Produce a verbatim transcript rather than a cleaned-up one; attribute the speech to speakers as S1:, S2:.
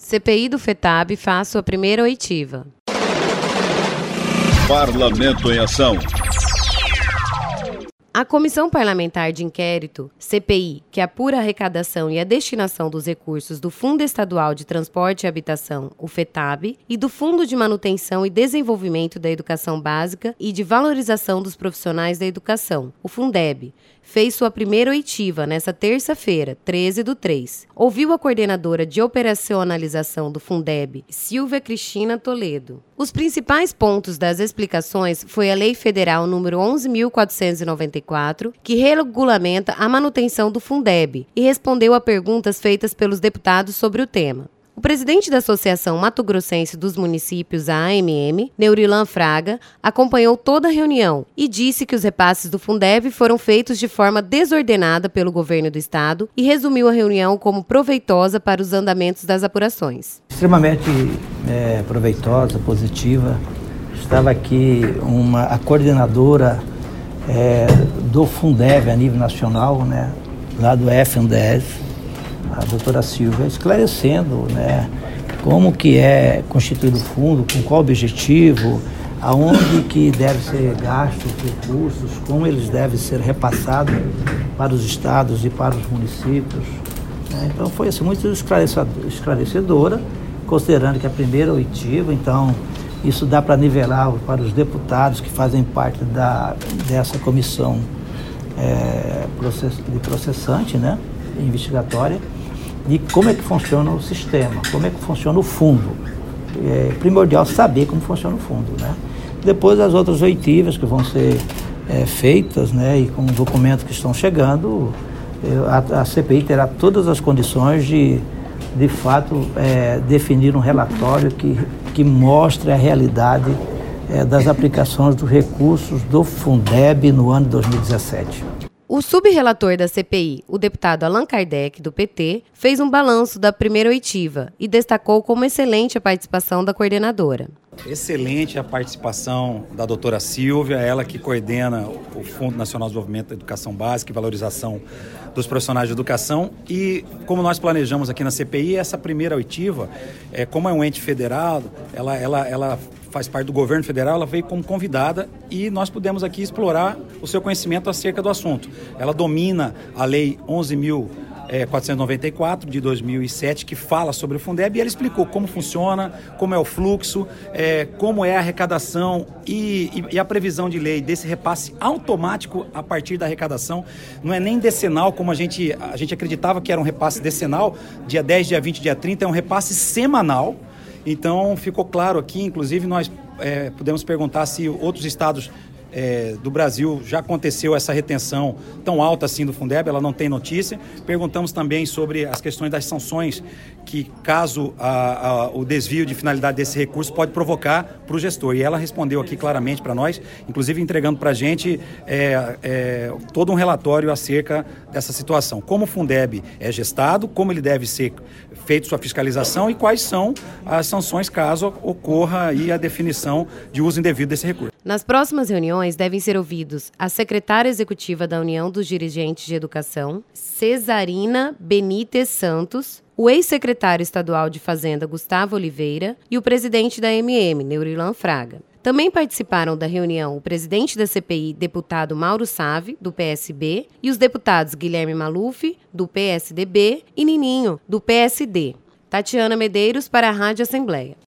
S1: C P I do FETAB faz sua primeira oitiva.
S2: Parlamento em ação.
S1: A Comissão Parlamentar de Inquérito, C P I, que apura a arrecadação e a destinação dos recursos do Fundo Estadual de Transporte e Habitação, o FETAB, e do Fundo de Manutenção e Desenvolvimento da Educação Básica e de Valorização dos Profissionais da Educação, o Fundeb, fez sua primeira oitiva nesta terça-feira, treze do três. Ouviu a coordenadora de operacionalização do Fundeb, Silvia Cristina Toledo. Os principais pontos das explicações foi a Lei Federal número onze mil quatrocentos e noventa e quatro, que regulamenta a manutenção do Fundeb, e respondeu a perguntas feitas pelos deputados sobre o tema. O presidente da Associação Mato Grossense dos Municípios, a A M M, Neurilan Fraga, acompanhou toda a reunião e disse que os repasses do Fundeb foram feitos de forma desordenada pelo governo do estado e resumiu a reunião como proveitosa para os andamentos das apurações.
S3: Extremamente é, proveitosa, positiva. Estava aqui uma, a coordenadora é, do Fundeb a nível nacional, né, lá do F N D E S, a doutora Silvia, esclarecendo, né, como que é constituído o fundo, com qual objetivo, aonde que deve ser gastos os recursos, como eles devem ser repassados para os estados e para os municípios. Né? Então foi assim, muito esclarecedora, considerando que a primeira oitiva, então isso dá para nivelar para os deputados que fazem parte da, dessa comissão é, process, de processante, né, investigatória, de como é que funciona o sistema, como é que funciona o fundo. É primordial saber como funciona o fundo, né? Depois as outras oitivas que vão ser é, feitas, né, e com documentos que estão chegando, a, a C P I terá todas as condições de, de fato, é, definir um relatório que, que mostre a realidade é, das aplicações dos recursos do Fundeb no ano de dois mil e dezessete.
S1: O subrelator da C P I, o deputado Allan Kardec, do P T, fez um balanço da primeira oitiva e destacou como excelente a participação da coordenadora.
S4: Excelente a participação da doutora Silvia, ela que coordena o Fundo Nacional de Desenvolvimento da Educação Básica e Valorização dos Profissionais de Educação. E como nós planejamos aqui na C P I, essa primeira oitiva, é, como é um ente federal, ela, ela, ela faz parte do governo federal, ela veio como convidada e nós pudemos aqui explorar o seu conhecimento acerca do assunto. Ela domina a Lei onze mil quatrocentos e noventa e quatro de dois mil e sete, que fala sobre o Fundeb, e ela explicou como funciona, como é o fluxo, é, como é a arrecadação e, e, e a previsão de lei desse repasse automático a partir da arrecadação. Não é nem decenal, como a gente, a gente acreditava que era um repasse decenal, dia dez, dia vinte, dia trinta, é um repasse semanal. Então ficou claro aqui, inclusive nós é, pudemos perguntar se outros estados É, do Brasil já aconteceu essa retenção tão alta assim do Fundeb, ela não tem notícia. Perguntamos também sobre as questões das sanções que, caso a, a, o desvio de finalidade desse recurso pode provocar para o gestor, e ela respondeu aqui claramente para nós, inclusive entregando para a gente é, é, todo um relatório acerca dessa situação, como o Fundeb é gestado, como ele deve ser feito sua fiscalização e quais são as sanções caso ocorra aí a definição de uso indevido desse recurso.
S1: Nas próximas reuniões devem ser ouvidos a secretária executiva da União dos Dirigentes de Educação, Cesarina Benítez Santos, o ex-secretário estadual de Fazenda, Gustavo Oliveira, e o presidente da A M M, Neurilan Fraga. Também participaram da reunião o presidente da C P I, deputado Mauro Save, do P S B, e os deputados Guilherme Maluf, do P S D B, e Nininho, do P S D. Tatiana Medeiros, para a Rádio Assembleia.